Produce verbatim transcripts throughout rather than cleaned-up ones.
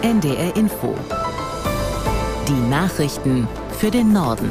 N D R Info. Die Nachrichten für den Norden.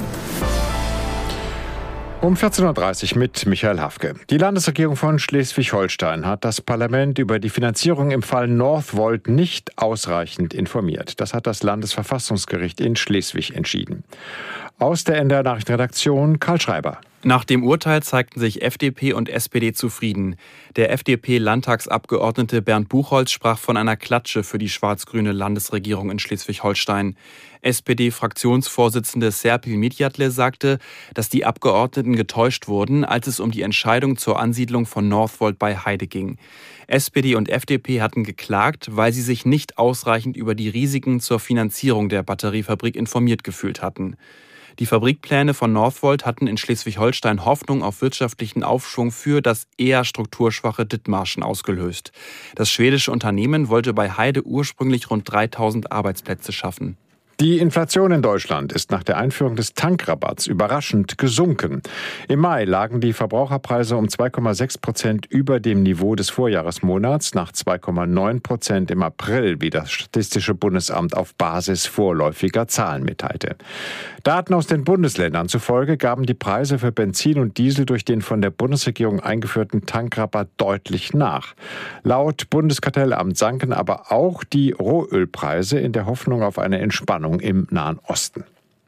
Um vierzehn Uhr dreißig mit Michael Hafke. Die Landesregierung von Schleswig-Holstein hat das Parlament über die Finanzierung im Fall Northvolt nicht ausreichend informiert. Das hat das Landesverfassungsgericht in Schleswig entschieden. Aus der N D R-Nachrichtenredaktion Karl Schreiber. Nach dem Urteil zeigten sich F D P und S P D zufrieden. Der F D P-Landtagsabgeordnete Bernd Buchholz sprach von einer Klatsche für die schwarz-grüne Landesregierung in Schleswig-Holstein. S P D-Fraktionsvorsitzende Serpil Midjatle sagte, dass die Abgeordneten getäuscht wurden, als es um die Entscheidung zur Ansiedlung von Northvolt bei Heide ging. S P D und F D P hatten geklagt, weil sie sich nicht ausreichend über die Risiken zur Finanzierung der Batteriefabrik informiert gefühlt hatten. Die Fabrikpläne von Northvolt hatten in Schleswig-Holstein Hoffnung auf wirtschaftlichen Aufschwung für das eher strukturschwache Dithmarschen ausgelöst. Das schwedische Unternehmen wollte bei Heide ursprünglich rund dreitausend Arbeitsplätze schaffen. Die Inflation in Deutschland ist nach der Einführung des Tankrabatts überraschend gesunken. Im Mai lagen die Verbraucherpreise um zwei Komma sechs Prozent über dem Niveau des Vorjahresmonats, nach zwei Komma neun Prozent im April, wie das Statistische Bundesamt auf Basis vorläufiger Zahlen mitteilte. Daten aus den Bundesländern zufolge gaben die Preise für Benzin und Diesel durch den von der Bundesregierung eingeführten Tankrabatt deutlich nach. Laut Bundeskartellamt sanken aber auch die Rohölpreise in der Hoffnung auf eine Entspannung im Nahen Osten.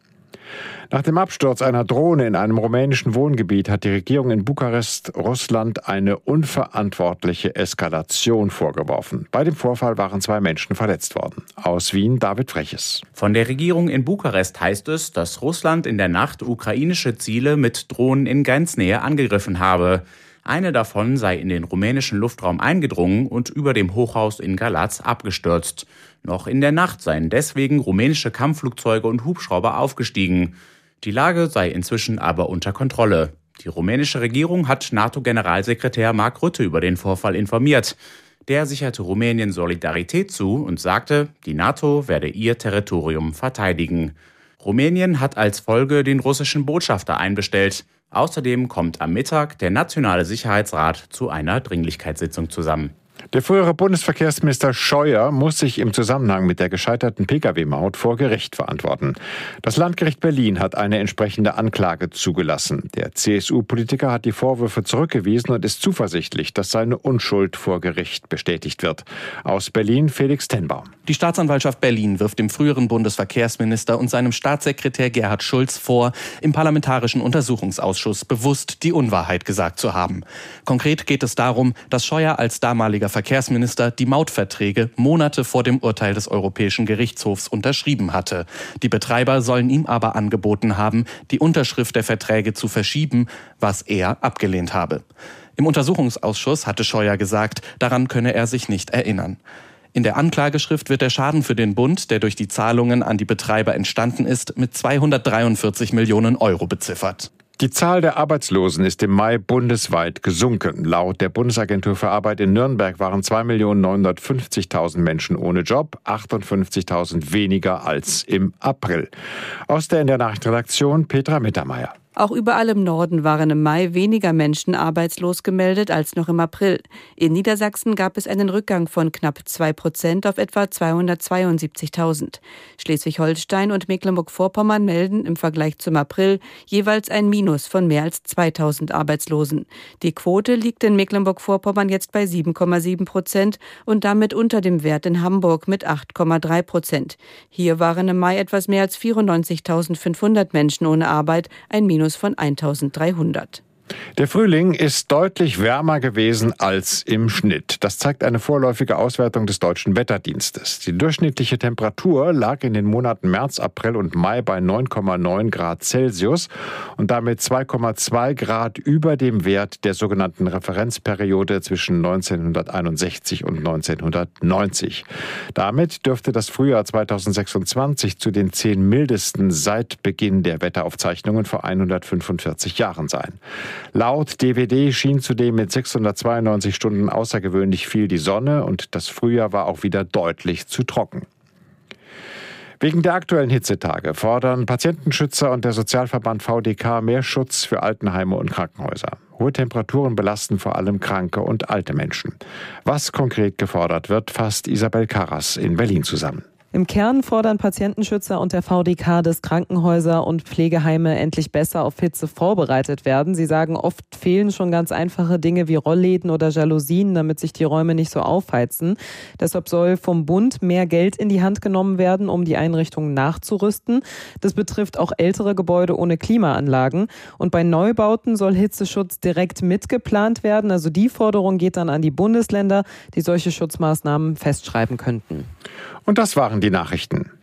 Nach dem Absturz einer Drohne in einem rumänischen Wohngebiet hat die Regierung in Bukarest Russland eine unverantwortliche Eskalation vorgeworfen. Bei dem Vorfall waren zwei Menschen verletzt worden. Aus Wien David Freches. Von der Regierung in Bukarest heißt es, dass Russland in der Nacht ukrainische Ziele mit Drohnen in Grenznähe angegriffen habe. Eine davon sei in den rumänischen Luftraum eingedrungen und über dem Hochhaus in Galați abgestürzt. Noch in der Nacht seien deswegen rumänische Kampfflugzeuge und Hubschrauber aufgestiegen. Die Lage sei inzwischen aber unter Kontrolle. Die rumänische Regierung hat NATO-Generalsekretär Mark Rutte über den Vorfall informiert. Der sicherte Rumänien Solidarität zu und sagte, die NATO werde ihr Territorium verteidigen. Rumänien hat als Folge den russischen Botschafter einbestellt. Außerdem kommt am Mittag der Nationale Sicherheitsrat zu einer Dringlichkeitssitzung zusammen. Der frühere Bundesverkehrsminister Scheuer muss sich im Zusammenhang mit der gescheiterten Pkw-Maut vor Gericht verantworten. Das Landgericht Berlin hat eine entsprechende Anklage zugelassen. Der C S U-Politiker hat die Vorwürfe zurückgewiesen und ist zuversichtlich, dass seine Unschuld vor Gericht bestätigt wird. Aus Berlin Felix Tenbaum. Die Staatsanwaltschaft Berlin wirft dem früheren Bundesverkehrsminister und seinem Staatssekretär Gerhard Schulz vor, im Parlamentarischen Untersuchungsausschuss bewusst die Unwahrheit gesagt zu haben. Konkret geht es darum, dass Scheuer als damaliger Verkehrsminister die Mautverträge Monate vor dem Urteil des Europäischen Gerichtshofs unterschrieben hatte. Die Betreiber sollen ihm aber angeboten haben, die Unterschrift der Verträge zu verschieben, was er abgelehnt habe. Im Untersuchungsausschuss hatte Scheuer gesagt, daran könne er sich nicht erinnern. In der Anklageschrift wird der Schaden für den Bund, der durch die Zahlungen an die Betreiber entstanden ist, mit zweihundertdreiundvierzig Millionen Euro beziffert. Die Zahl der Arbeitslosen ist im Mai bundesweit gesunken. Laut der Bundesagentur für Arbeit in Nürnberg waren zwei Millionen neunhundertfünfzigtausend Menschen ohne Job, achtundfünfzigtausend weniger als im April. Aus der N D R-Nachrichtenredaktion Petra Mittermeier. Auch überall im Norden waren im Mai weniger Menschen arbeitslos gemeldet als noch im April. In Niedersachsen gab es einen Rückgang von knapp zwei Prozent auf etwa zweihundertzweiundsiebzigtausend. Schleswig-Holstein und Mecklenburg-Vorpommern melden im Vergleich zum April jeweils ein Minus von mehr als zweitausend Arbeitslosen. Die Quote liegt in Mecklenburg-Vorpommern jetzt bei sieben Komma sieben Prozent und damit unter dem Wert in Hamburg mit acht Komma drei Prozent. Hier waren im Mai etwas mehr als vierundneunzigtausendfünfhundert Menschen ohne Arbeit, ein Minus von eintausenddreihundert. Der Frühling ist deutlich wärmer gewesen als im Schnitt. Das zeigt eine vorläufige Auswertung des Deutschen Wetterdienstes. Die durchschnittliche Temperatur lag in den Monaten März, April und Mai bei neun Komma neun Grad Celsius und damit zwei Komma zwei Grad über dem Wert der sogenannten Referenzperiode zwischen neunzehnhunderteinundsechzig und neunzehnhundertneunzig. Damit dürfte das Frühjahr zweitausendsechsundzwanzig zu den zehn mildesten seit Beginn der Wetteraufzeichnungen vor hundertfünfundvierzig Jahren sein. Laut D W D schien zudem mit sechshundertzweiundneunzig Stunden außergewöhnlich viel die Sonne und das Frühjahr war auch wieder deutlich zu trocken. Wegen der aktuellen Hitzetage fordern Patientenschützer und der Sozialverband V D K mehr Schutz für Altenheime und Krankenhäuser. Hohe Temperaturen belasten vor allem kranke und alte Menschen. Was konkret gefordert wird, fasst Isabel Karras in Berlin zusammen. Im Kern fordern Patientenschützer und der V D K, dass Krankenhäuser und Pflegeheime endlich besser auf Hitze vorbereitet werden. Sie sagen, oft fehlen schon ganz einfache Dinge wie Rollläden oder Jalousien, damit sich die Räume nicht so aufheizen. Deshalb soll vom Bund mehr Geld in die Hand genommen werden, um die Einrichtungen nachzurüsten. Das betrifft auch ältere Gebäude ohne Klimaanlagen. Und bei Neubauten soll Hitzeschutz direkt mitgeplant werden. Also die Forderung geht dann an die Bundesländer, die solche Schutzmaßnahmen festschreiben könnten. Und das waren die Nachrichten.